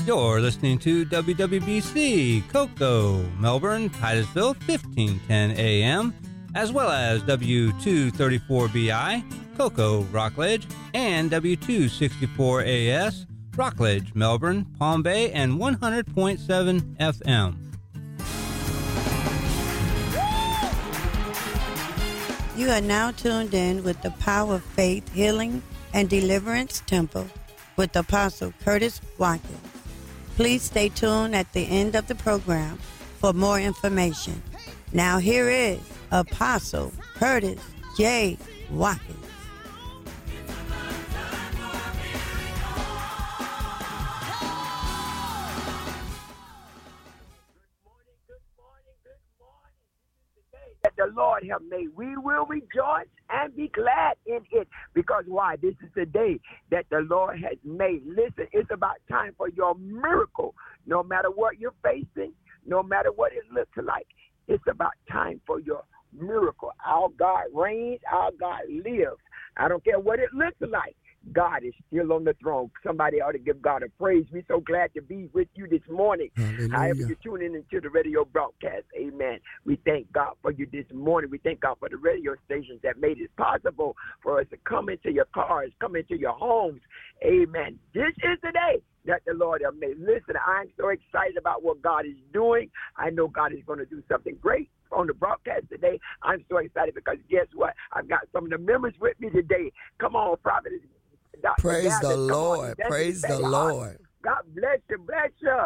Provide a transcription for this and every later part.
You're listening to WWBC, Cocoa, Melbourne, Titusville, 1510 AM, as well as W234BI, Cocoa, Rockledge, and W264AS, Rockledge, Melbourne, Palm Bay, and 100.7 FM. You are now tuned in with the Power of Faith, Healing, and Deliverance Temple with Apostle Curtis Watkins. Please stay tuned at the end of the program for more information. Now here is Apostle Curtis J. Watkins. That the Lord have made. We will rejoice and be glad in it. Because why? This is the day that the Lord has made. Listen, it's about time for your miracle. No matter what you're facing, no matter what it looks like, it's about time for your miracle. Our God reigns, our God lives. I don't care what it looks like. God is still on the throne. Somebody ought to give God a praise. We're so glad to be with you this morning. Hallelujah. However you're tuning into the radio broadcast, amen. We thank God for you this morning. We thank God for the radio stations that made it possible for us to come into your cars, come into your homes. Amen. This is the day that the Lord has made. Listen, I'm so excited about what God is doing. I know God is going to do something great on the broadcast today. I'm so excited because guess what? I've got some of the members with me today. Come on, Prophet. Praise the Lord. Praise the Lord. God bless you. Bless you.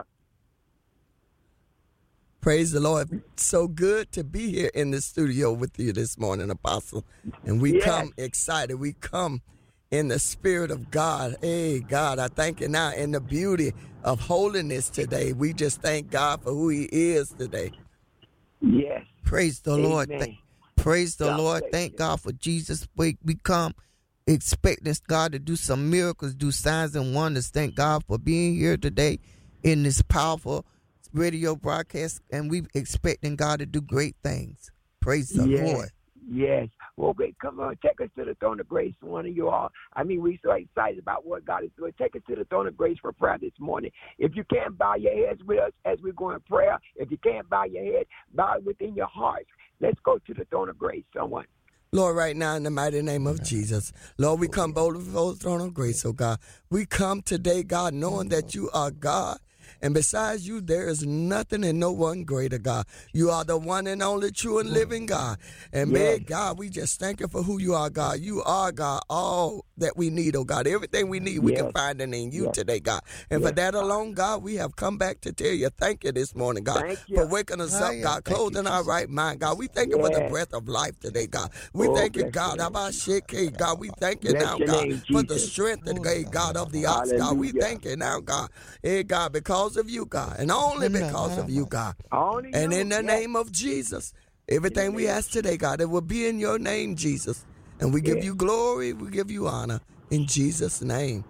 Praise the Lord. So good to be here in the studio with you this morning, Apostle. And we come excited. We come in the Spirit of God. Hey, God, I thank you now in the beauty of holiness today. We just thank God for who he is today. Yes. Praise the Lord. Praise the Lord. Thank God for Jesus. We come expecting God to do some miracles, do signs and wonders. Thank God for being here today in this powerful radio broadcast, and we expecting God to do great things. Praise the Lord. Yes. Well, great. Come on, take us to the throne of grace, one of you all. I mean, we're so excited about what God is doing. Take us to the throne of grace for prayer this morning. If you can't bow your heads with us as we go in prayer, if you can't bow your head, bow it within your heart. Let's go to the throne of grace, someone. Lord, right now in the mighty name of Jesus, Lord, we come boldly before the throne of grace, oh God. We come today, God, knowing that you are God. And besides you, there is nothing and no one greater, God. You are the one and only true and living God. And may God, we just thank you for who you are, God. You are, God, all that we need, oh God. Everything we need, we can find it in you today, God. And for that alone, God, we have come back to tell you thank you this morning, God, for waking us up, God, clothing our right mind, God. We thank you for the breath of life today, God. We thank you, God. God, we thank you now, God, for the strength today, God, of the ox, God. We thank you now, God. Hey, God, because of you, God, and only because of you, God. And in the name of Jesus, everything we ask today, God, it will be in your name, Jesus. And we give you glory, we give you honor in Jesus' name.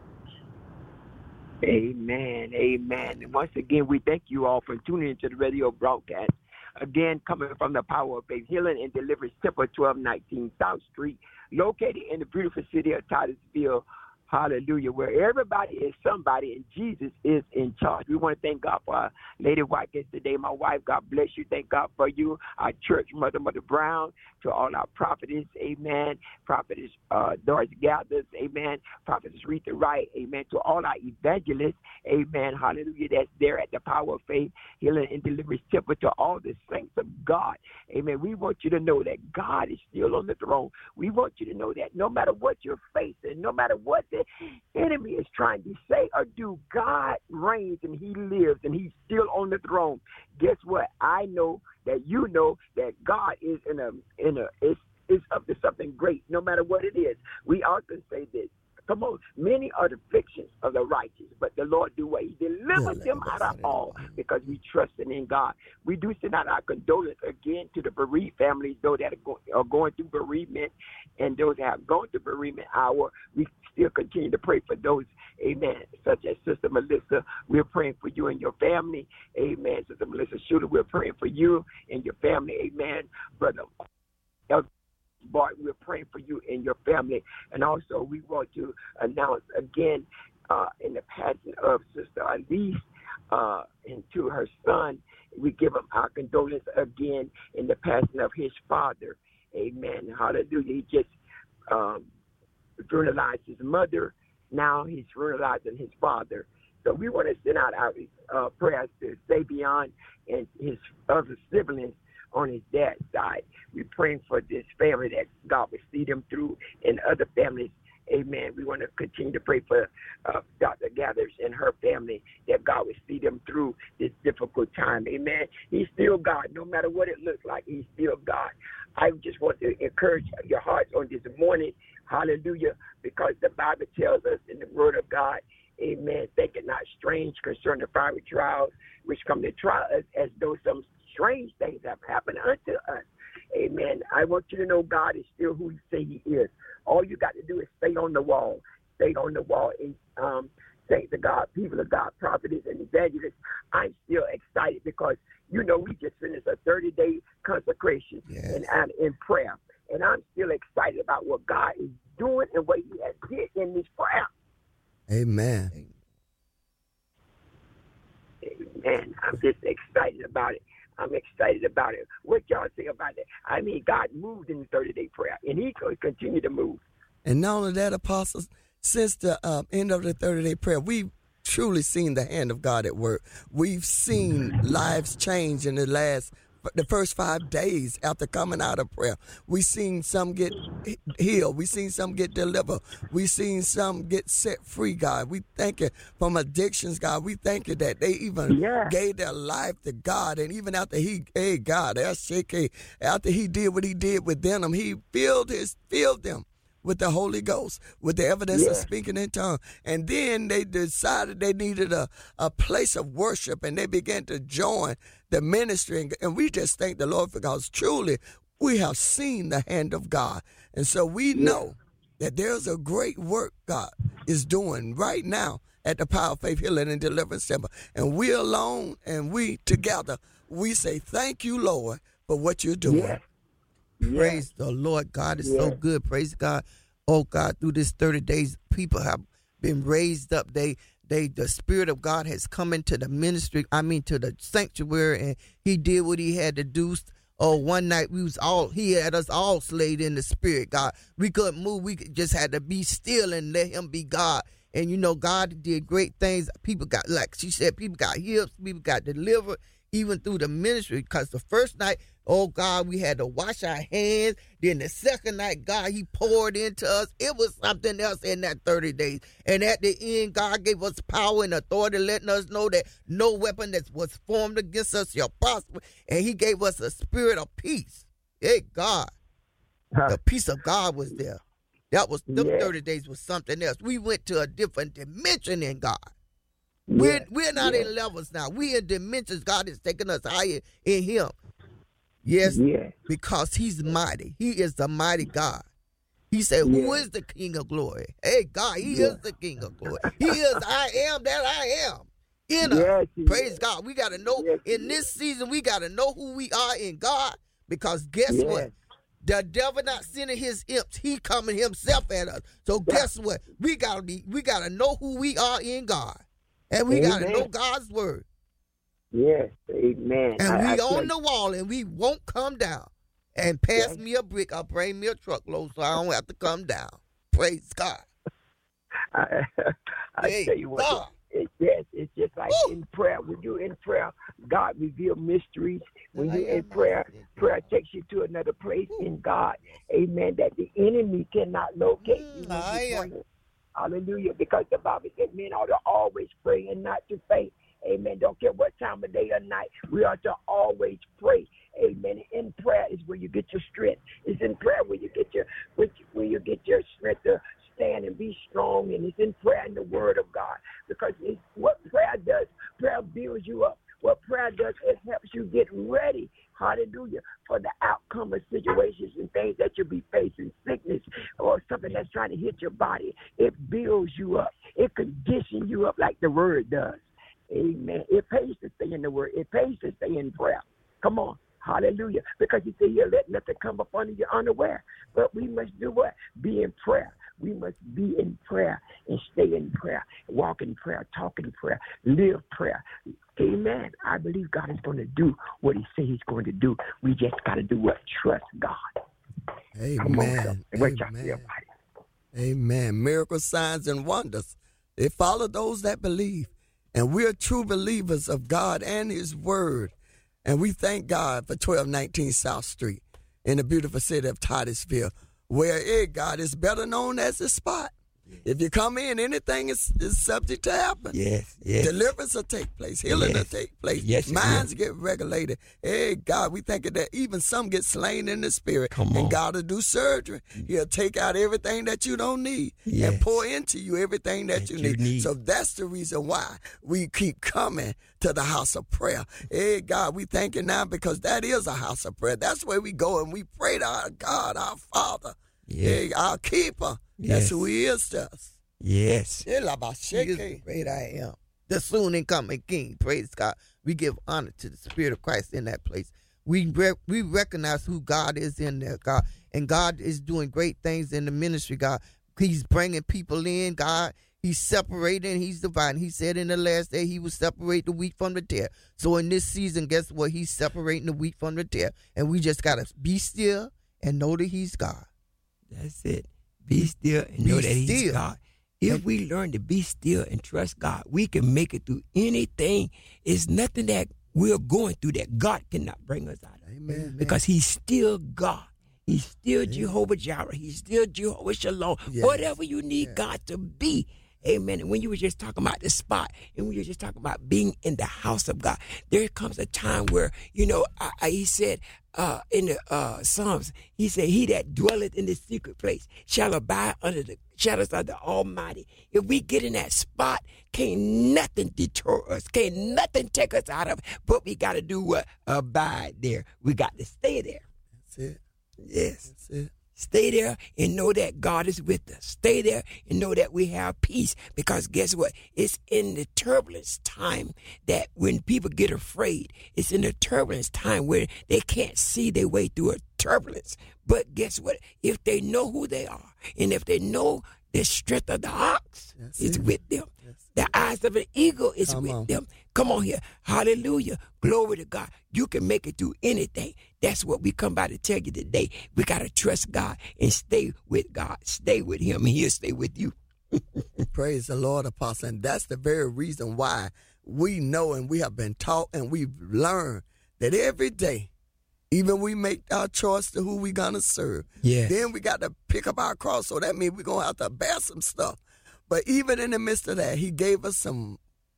Amen. Amen. And once again, we thank you all for tuning into the radio broadcast. Again, coming from the Power of Faith, Healing and Deliverance Temple, 1219 South Street, located in the beautiful city of Titusville. Hallelujah, where everybody is somebody and Jesus is in charge. We want to thank God for our Lady Watkins today. My wife, God bless you. Thank God for you. Our church mother, Mother Brown, to all our prophetess, amen. Prophetess Doris Gathers, amen. Prophetess Rita Wright, amen. To all our evangelists, amen. Hallelujah, that's there at the Power of Faith, Healing and Deliverance Temple. To all the saints of God, amen. We want you to know that God is still on the throne. We want you to know that no matter what you're facing, no matter what the enemy is trying to say or do, God reigns and he lives and he's still on the throne. Guess what? I know that you know that God is is up to something great, no matter what it is. We often say this. Come on, many are the afflictions of the righteous, but the Lord do what? He delivers them out of all because we trust in God. We do send out our condolences again to the bereaved families, those that are going through bereavement, and those that have gone through bereavement hour. We still continue to pray for those, amen, such as Sister Melissa. We're praying for you and your family, amen. Sister Melissa Shooter, we're praying for you and your family, amen. Brother Bart, we're praying for you and your family. And also we want to announce again in the passing of Sister Elise, and to her son. We give him our condolence again in the passing of his father. Amen. Hallelujah. He just funeralized his mother. Now he's funeralizing his father. So we want to send out our prayers to Savion and his other siblings on his dad's side. We're praying for this family that God will see them through, and other families. Amen. We want to continue to pray for Dr. Gathers and her family, that God will see them through this difficult time. Amen. He's still God. No matter what it looks like, he's still God. I just want to encourage your hearts on this morning. Hallelujah. Because the Bible tells us in the Word of God, amen, think it not strange concerning the fiery trials which come to try us, as though some strange things have happened unto us. Amen. I want you to know God is still who he say he is. All you got to do is stay on the wall. Stay on the wall. And saints of God, people of God, prophets and evangelists, I'm still excited because, you know, we just finished a 30-day consecration and in prayer. And I'm still excited about what God is doing and what he has did in this prayer. Amen. Amen. I'm just excited about it. I'm excited about it. What y'all say about it? I mean, God moved in the 30-day prayer, and he could continue to move. And not only that, apostles, since the end of the 30-day prayer, we've truly seen the hand of God at work. We've seen lives change in the first 5 days after coming out of prayer. We've seen some get healed. We've seen some get delivered. We've seen some get set free, God. We thank you from addictions, God. We thank you that they even gave their life to God. And even after after he did what he did with them, he filled them with the Holy Ghost, with the evidence of speaking in tongues. And then they decided they needed a place of worship, and they began to join the ministry. And we just thank the Lord, because truly we have seen the hand of God. And so we know that there's a great work God is doing right now at the Power of Faith Healing and Deliverance Center. And we alone and we together, we say thank you, Lord, for what you're doing. Yeah. Praise the Lord. God is so good. Praise God. Oh, God, through this 30 days, people have been raised up. The Spirit of God has come into the ministry, to the sanctuary, and he did what he had to do. Oh, one night he had us all slayed in the Spirit, God. We couldn't move. We just had to be still and let him be God. And, you know, God did great things. People got, like she said, people got healed, people got delivered, even through the ministry. Because the first night, oh, God, we had to wash our hands. Then the second night, God, he poured into us. It was something else in that 30 days. And at the end, God gave us power and authority, letting us know that no weapon that was formed against us shall prosper. And he gave us a spirit of peace. Hey, God. The peace of God was there. Them 30 days was something else. We went to a different dimension in God. We're not in levels now. We in dimensions. God is taking us higher in him. Yes, because he's mighty. He is the mighty God. He said, who is the King of glory? Hey, God, he is the King of glory. He is I am that I am. In us. Praise God. We got to know in this season, we got to know who we are in God, because guess what? The devil not sending his imps. He coming himself at us. So guess what? We got to know who we are in God. And we got to know God's word. Yes, amen. And we on the wall, and we won't come down. And pass me a brick, I'll bring me a truckload so I don't have to come down. Praise God. I tell you what, it's just like in prayer. When you're in prayer, God reveals mysteries. When you're in prayer, prayer takes you to another place in God. Amen. That the enemy cannot locate you. Hallelujah. Because the Bible said men ought to always pray and not to faint. Amen. Don't care what time of day or night. We ought to always pray. Amen. In prayer is where you get your strength. It's in prayer where you get your strength to stand and be strong. And it's in prayer in the Word of God. Because it's what prayer does. Prayer builds you up. What prayer does, it helps you get ready. Hallelujah. For the outcome of situations and things that you'll be facing, sickness or something that's trying to hit your body. It builds you up. It conditions you up like the Word does. Amen. It pays to stay in the Word. It pays to stay in prayer. Come on. Hallelujah. Because he said he'll let nothing come upon you unaware. But we must do what? Be in prayer. We must be in prayer and stay in prayer, walk in prayer, talk in prayer, live prayer. Amen. I believe God is going to do what he said he's going to do. We just got to do what? Trust God. Amen. What y'all feel about it? Amen. Miracles, signs, and wonders. They follow those that believe. And we're true believers of God and his word. And we thank God for 1219 South Street in the beautiful city of Titusville, where God is better known as the spot. If you come in, anything is subject to happen. Yes. Deliverance will take place. Healing will take place. Yes, minds get regulated. Hey, God, we think that even some get slain in the spirit. And God will do surgery. He'll take out everything that you don't need and pour into you everything that you need. So that's the reason why we keep coming to the house of prayer. Hey, God, we thank you now because that is a house of prayer. That's where we go and we pray to our God, our Father, our keeper. That's who he is to us. Yes. He is the great I am, the soon and coming King. Praise God. We give honor to the Spirit of Christ in that place. We recognize who God is in there, God. And God is doing great things in the ministry, God. He's bringing people in, God. He's separating. He's dividing. He said in the last day he will separate the wheat from the tare. So in this season, guess what? He's separating the wheat from the tare. And we just got to be still and know that he's God. That's it. Be still and know that he's God. If we learn to be still and trust God, we can make it through anything. It's nothing that we're going through that God cannot bring us out of. Amen. Because he's still God. He's still Jehovah Jireh. He's still Jehovah Shalom. Whatever you need God to be. Amen. And when you were just talking about the spot, and when you were just talking about being in the house of God, there comes a time where, he said in the Psalms, he said, he that dwelleth in the secret place shall abide under the shadows of the Almighty. If we get in that spot, can't nothing deter us. Can't nothing take us out of it. But we got to do what? Abide there. We got to stay there. That's it. Yes. That's it. Stay there and know that God is with us. Stay there and know that we have peace. Because guess what? It's in the turbulence time that when people get afraid, it's in the turbulence time where they can't see their way through a turbulence. But guess what? If they know who they are, and if they know the strength of the ox is with them, the eyes of an eagle is with them. Come on here. Hallelujah. Glory to God. You can make it through anything. That's what we come by to tell you today. We got to trust God and stay with God. Stay with him, and he'll stay with you. Praise the Lord, Apostle. And that's the very reason why we know and we have been taught and we've learned that every day, even we make our choice to who we're going to serve. Yes. Then we got to pick up our cross. So that means we're going to have to bear some stuff. But even in the midst of that, he gave us some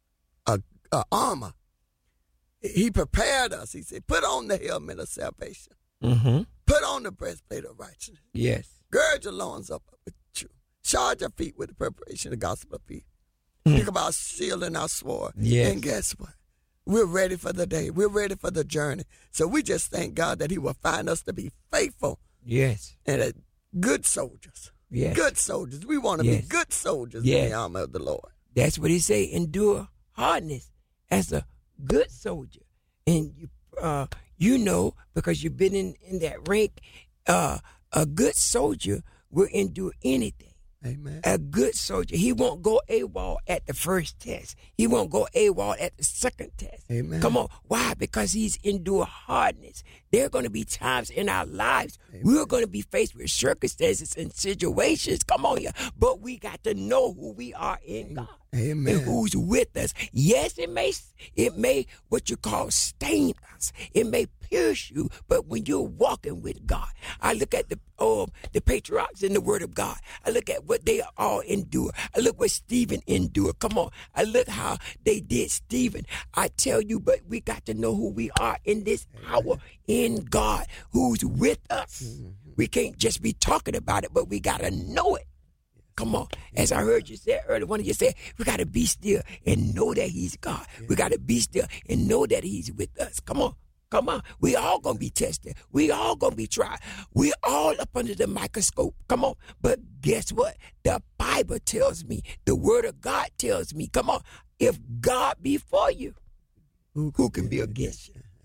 armor. He prepared us. He said, put on the helmet of salvation. Mm-hmm. Put on the breastplate of righteousness. Yes. Gird your loins up with truth. Charge your feet with the preparation of the gospel of peace. Pick up our shield and our sword. Yes. And guess what? We're ready for the day. We're ready for the journey. So we just thank God that he will find us to be faithful. Yes. And good soldiers. Yes. Good soldiers. We want to be good soldiers in the army of the Lord. That's what he say. Endure hardness as a good soldier. And you know, because you've been in that rank, a good soldier will endure anything. Amen. A good soldier, he won't go AWOL at the first test. He won't go AWOL at the second test. Amen. Come on. Why? Because he's endured hardness. There are going to be times in our lives we're going to be faced with circumstances and situations. Come on here. But we got to know who we are in God. Amen. And who's with us. Yes, it may what you call stain us. It may pierce you, but when you're walking with God, I look at the patriarchs in the Word of God. I look at what they all endure. I look what Stephen endured. Come on. I look how they did Stephen. I tell you, but we got to know who we are in this hour in God, who's with us. Mm-hmm. We can't just be talking about it, but we got to know it. Come on. As I heard you say earlier, one of you said, we got to be still and know that he's God. Yeah. We got to be still and know that he's with us. Come on. Come on. We all going to be tested. We all going to be tried. We all up under the microscope. Come on. But guess what? The Bible tells me, the Word of God tells me, come on, if God be for you, who can be against you?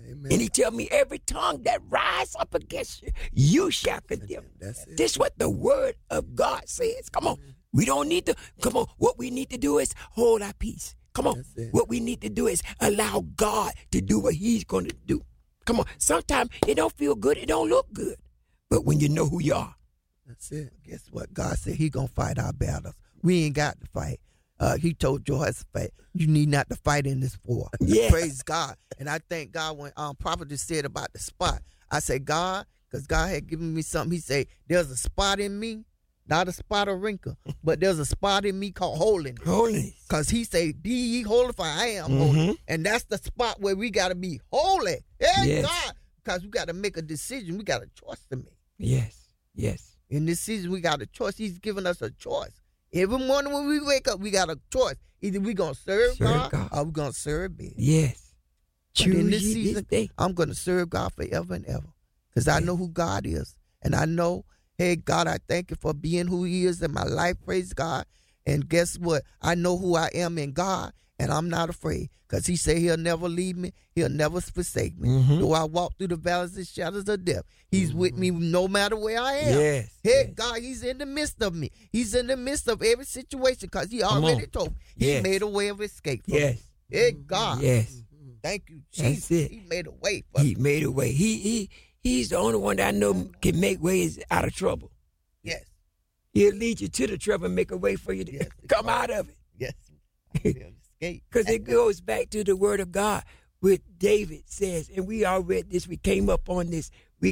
Amen. And he tell me every tongue that rise up against you, you shall condemn. That's it. This is what the word of God says. Come on. We don't need to, come on. What we need to do is hold our peace. Come on. That's it. What we need to do is allow God to do what he's going to do. Come on. Sometimes it don't feel good. It don't look good. But when you know who you are. That's it. Guess what? God said he going to fight our battles. We ain't got to fight. He told Joyce, you need not to fight in this war. Yes. Praise God. And I thank God when Prophet just said about the spot. I said, God, because God had given me something. He said, there's a spot in me, not a spot of wrinkle, but there's a spot in me called holiness. Holiness. Because he said, be ye holy for I am holy. And that's the spot where we got to be holy. Hey, Yes. God. Because we got to make a decision. We got a choice to make. Yes. Yes. In this season, we got a choice. He's given us a choice. Every morning when we wake up, we got a choice. Either we going to serve God or we going to serve man. Yes. But in this Choose ye season, this day. I'm going to serve God forever and ever because I know who God is. And I know, hey, God, I thank you for being who he is in my life. Praise God. And guess what? I know who I am in God, and I'm not afraid because he said he'll never leave me. He'll never forsake me. Though I walk through the valleys and shadows of death, he's with me no matter where I am. Yes. Hey, Yes. God, he's in the midst of me. He's in the midst of every situation because he already told me. He Yes. made a way of escape for me. Yes. Hey, God. Yes. Thank you, That's Jesus. it. He made a way for me. He made a way. He's the only one that I know can make ways out of trouble. Yes. He'll lead you to the trouble and make a way for you to Yes. come out of it. Yes. Escape. Because it goes back to the word of God, which David says, and we all read this. We came up on this.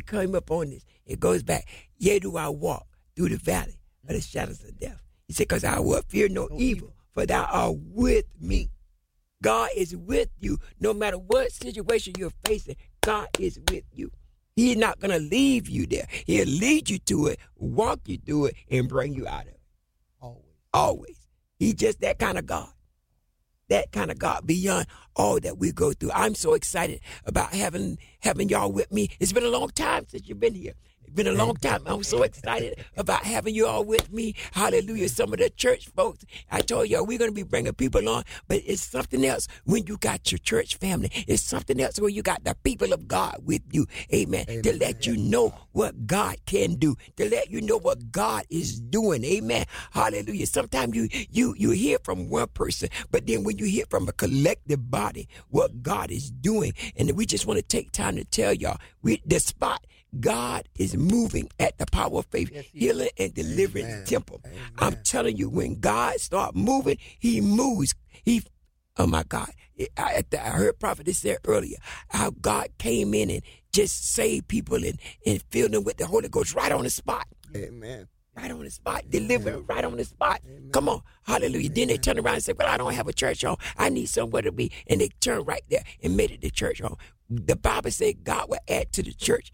It goes back. Yea, do I walk through the valley of the shadows of death. He said, because I will fear no evil, for thou art with me. God is with you. No matter what situation you're facing, God is with you. He's not going to leave you there. He'll lead you to it, walk you through it, and bring you out of it. Always. He's just that kind of God. That kind of God beyond all that we go through. I'm so excited about having y'all with me. It's been a long time since you've been here. It's been a long time. I'm so excited about having you all with me. Hallelujah. Some of the church folks, I told y'all we're going to be bringing people on, but it's something else when you got your church family. It's something else when you got the people of God with you. Amen. To let you know what God can do, to let you know what God is doing. Amen. Hallelujah. Sometimes you hear from one person, but then when you hear from a collective body what God is doing, and we just want to take time to tell y'all, the spot God is moving at the Power of Faith Healing and Deliverance Temple. I'm telling you, when God starts moving, he moves. Oh my God. I heard Prophet said earlier how God came in and just saved people and filled them with the Holy Ghost right on the spot. Amen. Right on the spot, delivering right on the spot. Amen. Come on, hallelujah. Then they turn around and say, well, I don't have a church home. I need somewhere to be. And they turn right there and made it the church home. The Bible says God will add to the church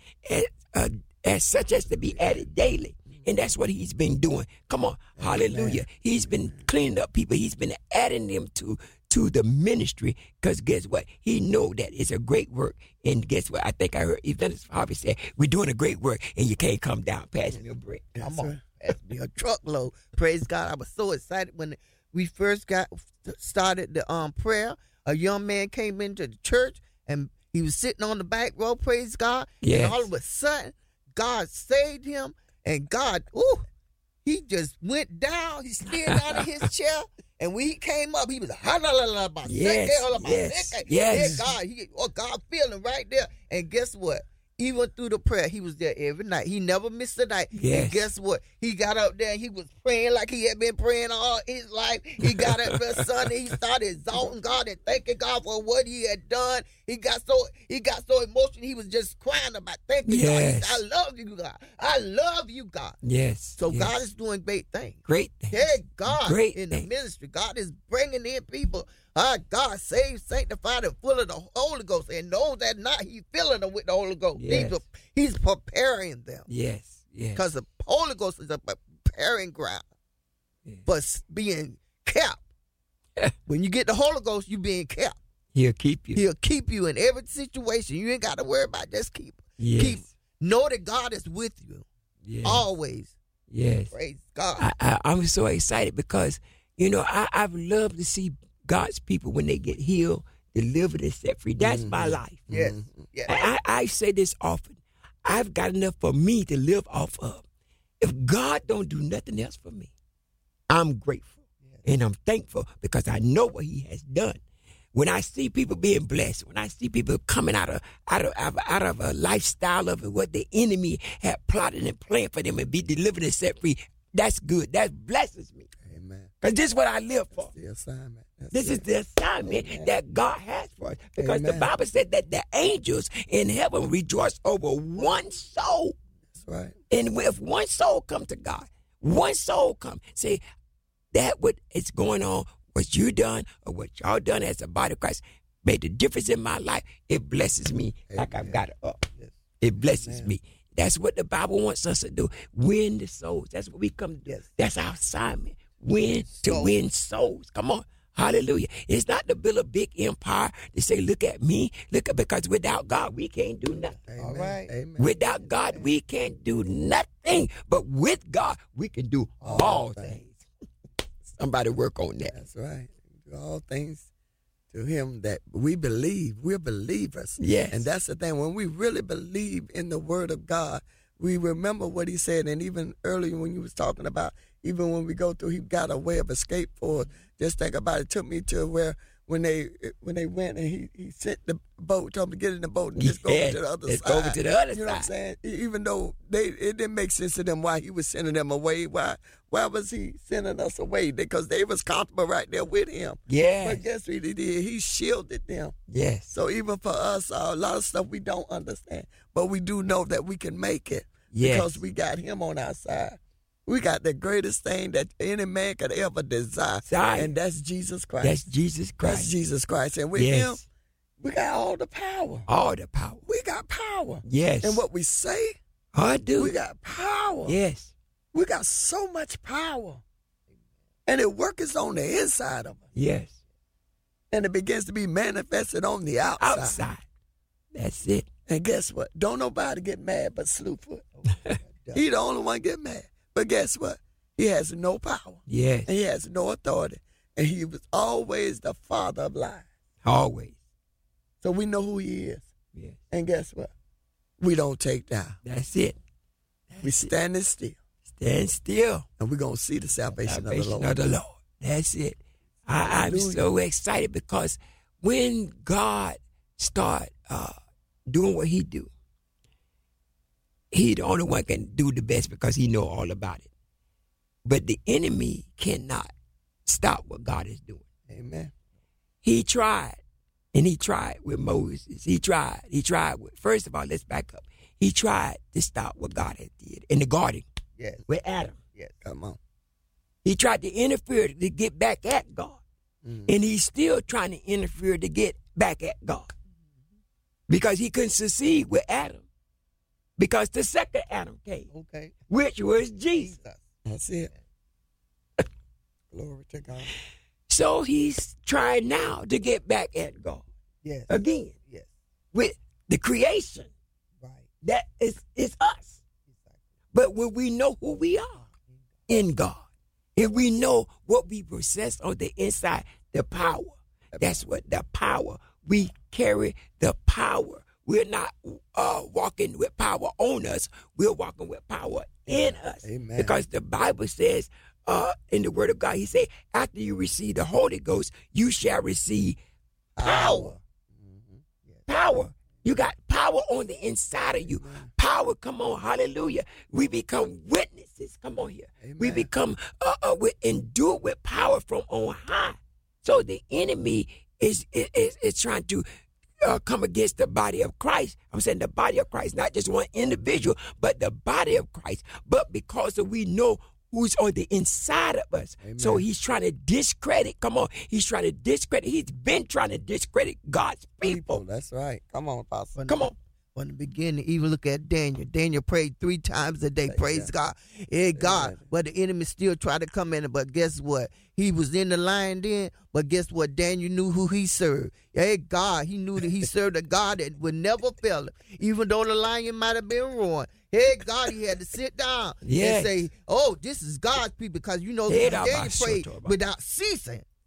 as such as to be added daily. And that's what he's been doing. Come on, hallelujah. He's been cleaning up people. He's been adding them to the ministry because guess what? He know that it's a great work. And guess what? I think I heard Evangelist Harvey say, we're doing a great work and you can't come down passing your break. Come on. That's be a truckload. Praise God. I was so excited when we first started the prayer. A young man came into the church and he was sitting on the back row, praise God. Yes. And all of a sudden, God saved him. And God, he just went down. He slid out of his chair. And when he came up, he was yes. God feeling right there. And guess what? Even through the prayer, he was there every night. He never missed a night. Yes. And guess what? He got up there and he was praying like he had been praying all his life. He got up there Sunday. He started exalting God and thanking God for what he had done. He got so emotional. He was just crying about thanking God. He said, I love you, God. I love you, God. Yes. So God is doing great things. Great things. Yeah, God Great in things. the ministry. God is bringing in people. God saved, sanctified, and full of the Holy Ghost. And those that not, he's filling them with the Holy Ghost. Yes. He's preparing them. Yes. Yes. Because the Holy Ghost is a preparing ground for being kept. When you get the Holy Ghost, you being kept. He'll keep you. He'll keep you in every situation. You ain't got to worry about it. Just keep. Know that God is with you. Yes. Always. Yes. Praise God. I'm so excited because, I've loved to see God's people when they get healed, delivered, and set free. That's my life. Yes. Yes. I say this often. I've got enough for me to live off of. If God don't do nothing else for me, I'm grateful and I'm thankful because I know what He has done. When I see people being blessed, when I see people coming out of a lifestyle of what the enemy had plotted and planned for them and be delivered and set free, that's good. That blesses me. Amen. Because this is what I live for. The assignment. This is the assignment that God has for us. Because the Bible said that the angels in heaven rejoice over one soul. That's right. And if one soul come to God, one soul come, say that what is going on, what you done or what y'all done as a body of Christ made the difference in my life. It blesses me like I've got it up. Yes. It blesses me. That's what the Bible wants us to do. Win the souls. That's what we come to do. Yes. That's our assignment. Win souls. Come on. Hallelujah. It's not to build a big empire to say, look at me. Because without God, we can't do nothing. Amen. All right. Amen. Without God, we can't do nothing. But with God, we can do all things. Somebody work on that. That's right. Do all things to Him that we believe. We're believers. Yes. And that's the thing. When we really believe in the Word of God, we remember what He said. And even earlier when you was talking about, even when we go through, He got a way of escape for us. Just think about it. It took me to where when they went and he sent the boat, told them to get in the boat and just go over to the other side. Go over to the other You know what I'm side. saying? Even though it didn't make sense to them why He was sending them away. Why was He sending us away? Because they was comfortable right there with Him. Yes. But guess what He did? He shielded them. Yes. So even for us, a lot of stuff we don't understand, but we do know that we can make it because we got Him on our side. We got the greatest thing that any man could ever desire, and that's Jesus Christ. That's Jesus Christ. That's Jesus Christ. And with Him, we got all the power. All the power. We got power. Yes. And what we say, I do. we got power. Yes. We got so much power. And it works on the inside of us. Yes. And it begins to be manifested on the outside. Outside. That's it. And guess what? Don't nobody get mad but Slewfoot. He the only one get mad. But guess what? He has no power. Yes. And he has no authority. And he was always the father of lies. Always. So we know who he is. Yes. And guess what? We don't take down. That's it. We standing still. Stand still. And we're going to see the salvation of the Lord. Of the Lord. That's it. I'm so excited because when God start doing what He do, He the only one can do the best because He know all about it. But the enemy cannot stop what God is doing. Amen. He tried. And he tried with Moses. He tried with, first of all, let's back up. He tried to stop what God had did in the garden. Yes. With Adam. Yes. Come on. He tried to interfere to get back at God. Mm-hmm. And he's still trying to interfere to get back at God. Because he couldn't succeed with Adam. Because the second Adam came. Okay. Which was Jesus. That's it. Glory to God. So he's trying now to get back at God. Yes. Again. Yes. With the creation. Right. That is us. But when we know who we are in God, if we know what we possess on the inside, the power, that's what the power, we carry the power. We're not walking with power on us. We're walking with power in us. Amen. Because the Bible says in the Word of God, He said, after you receive the Holy Ghost, you shall receive power. Power. You got power on the inside of you. Power, come on, hallelujah. We become witnesses. Come on here. Amen. We become endued with power from on high. So the enemy is trying to come against the body of Christ. I'm saying the body of Christ, not just one individual, but the body of Christ. But because we know who's on the inside of us. Amen. So he's trying to discredit. Come on. He's trying to discredit. He's been trying to discredit God's people. That's right. Come on, Apostle. Come on. From the beginning, even look at Daniel. Daniel prayed 3 times a day. Praise God. Hey, God. But the enemy still tried to come in. But guess what? He was in the lion den. But guess what? Daniel knew who he served. Hey, God. He knew that he served a God that would never fail him. Even though the lion might have been roaring. Hey, God, he had to sit down and say, oh, this is God's people. Because, you know, Daniel prayed without ceasing.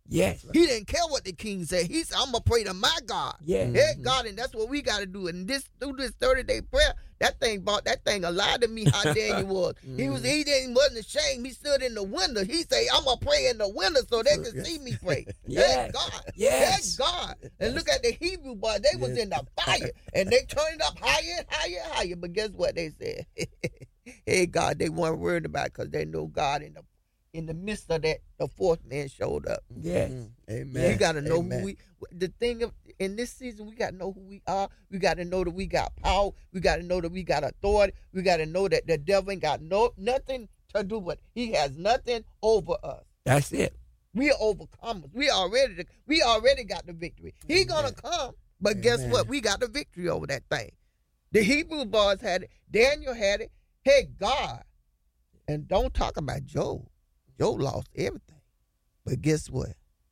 Yes. He didn't care what the king said. He said, I'm going to pray to my God. Yeah. Hey, God, and that's what we got to do. And through this 30-day prayer, that thing alive to me how Daniel was. He wasn't ashamed. He stood in the window. He said, I'm going to pray in the window so they can see me pray. Yes. Hey, God. Yes. Hey, God. And look at the Hebrew boys. They was in the fire. And they turned up higher and higher and higher. But guess what they said? Hey, God, they weren't worried about it because they know God in the midst of that, the fourth man showed up. Yes. Amen. We got to know who in this season, we got to know who we are. We got to know that we got power. We got to know that we got authority. We got to know that the devil ain't got nothing to do with it. He has nothing over us. That's it. We are overcomers. We already got the victory. He going to come. But guess what? We got the victory over that thing. The Hebrew boys had it. Daniel had it. Hey, God. And don't talk about Job. Job lost everything. But guess what?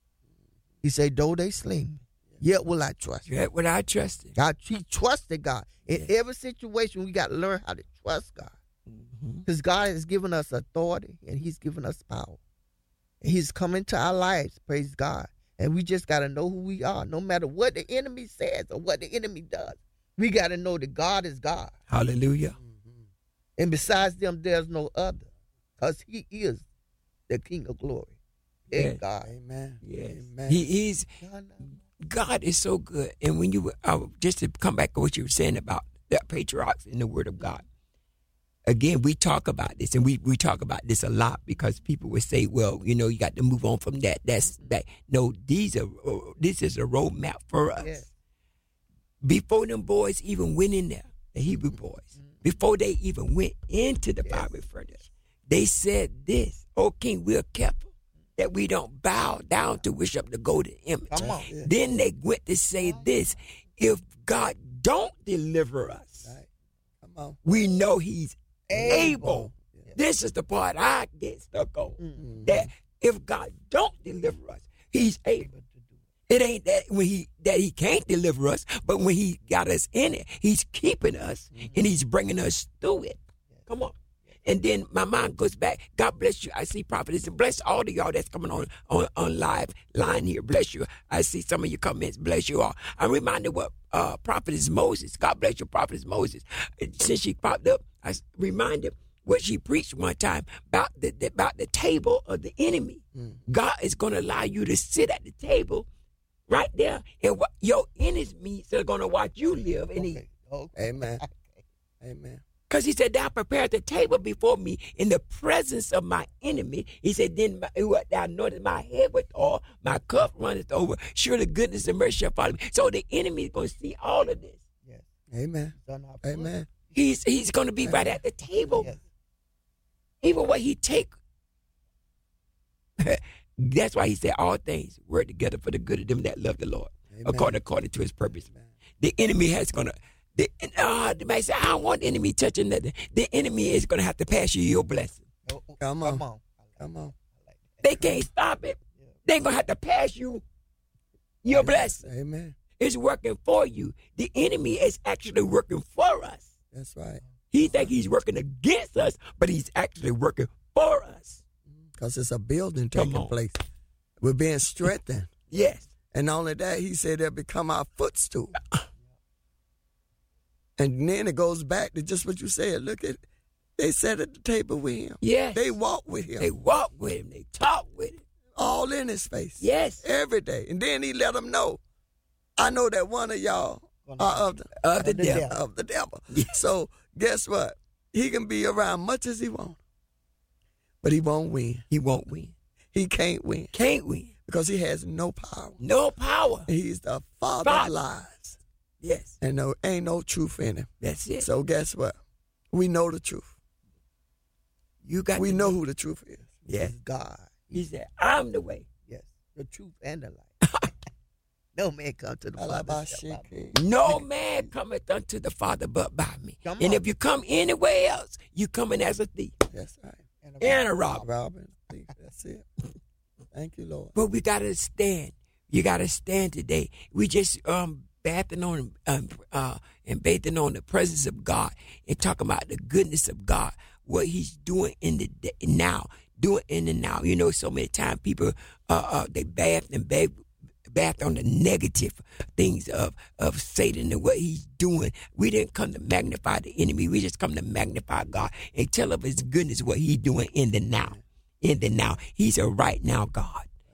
He said, though they slay me, yet will I trust you. Yet will I trust him. God, he trusted God. In every situation, we got to learn how to trust God. Because God has given us authority and he's given us power. And he's come into our lives, praise God. And we just got to know who we are. No matter what the enemy says or what the enemy does, we got to know that God is God. Hallelujah. And besides them, there's no other. Because he is the King of glory. Yes. God. Amen. Yes. Amen. God is so good. And when you, just to come back to what you were saying about the patriarchs in the Word of God, again, we talk about this, and we talk about this a lot because people would say, well, you got to move on from that. That's that. No, this is a roadmap for us. Yes. Before them boys even went in there, the Hebrew boys, before they even went into the fiery furnace, they said this, "O King, we're careful that we don't bow down to worship the golden image." Come on. Then they went to say this, if God don't deliver us, Come on. we know he's able. This is the part I get stuck on. That if God don't deliver us, he's able to do it. It ain't that he can't deliver us, but when he got us in it, he's keeping us and he's bringing us through it. Come on. And then my mind goes back. God bless you. I see prophetess, and bless all of y'all that's coming on live line here. Bless you. I see some of your comments. Bless you all. I'm reminded what prophetess Moses. God bless you, prophetess Moses. Since she popped up, I reminded what she preached one time about the table of the enemy. God is going to allow you to sit at the table right there, and your enemies are going to watch you live and eat. Amen. Amen. Because he said, thou prepared the table before me in the presence of my enemy. He said, then thou anointed my head with oil, my cup runneth over. Surely goodness and mercy shall follow me. So the enemy is going to see all of this. Yes. Amen. Amen. He's going to be right at the table. Yes. Even what he take. That's why he said all things work together for the good of them that love the Lord, according to his purpose. Amen. The enemy has going to. The man say, I don't want the enemy touching nothing. The enemy is going to have to pass you your blessing. Come on. They can't stop it. They're going to have to pass you your blessing. Amen. It's working for you. The enemy is actually working for us. That's right. He think he's working against us, but he's actually working for us. Because it's a building taking place. We're being strengthened. Yes. And not only that, he said they'll become our footstool. And then it goes back to just what you said. Look at, they sat at the table with him. Yes. They walked with him. They walked with him. They talked with him. All in his face. Yes. Every day. And then he let them know, I know that one of y'all are of the devil. Yes. So guess what? He can be around much as he wants. But he won't win. He won't win. He can't win. Can't win. Because he has no power. No power. He's the father of lies. Yes. And there ain't no truth in him. That's it. So guess what? We know the truth. We know who the truth is. Yes. God. He said, I'm the way. Yes. The truth and the light. No man come to the Father. No man cometh unto the Father but by me. And if you come anywhere else, you coming as a thief. That's right. And a robber. That's it. Thank you, Lord. But we got to stand. You got to stand today. We just bathing on and bathing on the presence of God and talking about the goodness of God, what he's doing in the day, now. doing in the now. You know, so many times people they bath on the negative things of Satan and what he's doing. We didn't come to magnify the enemy. We just come to magnify God and tell of his goodness, what he's doing in the now. In the now. He's a right now God.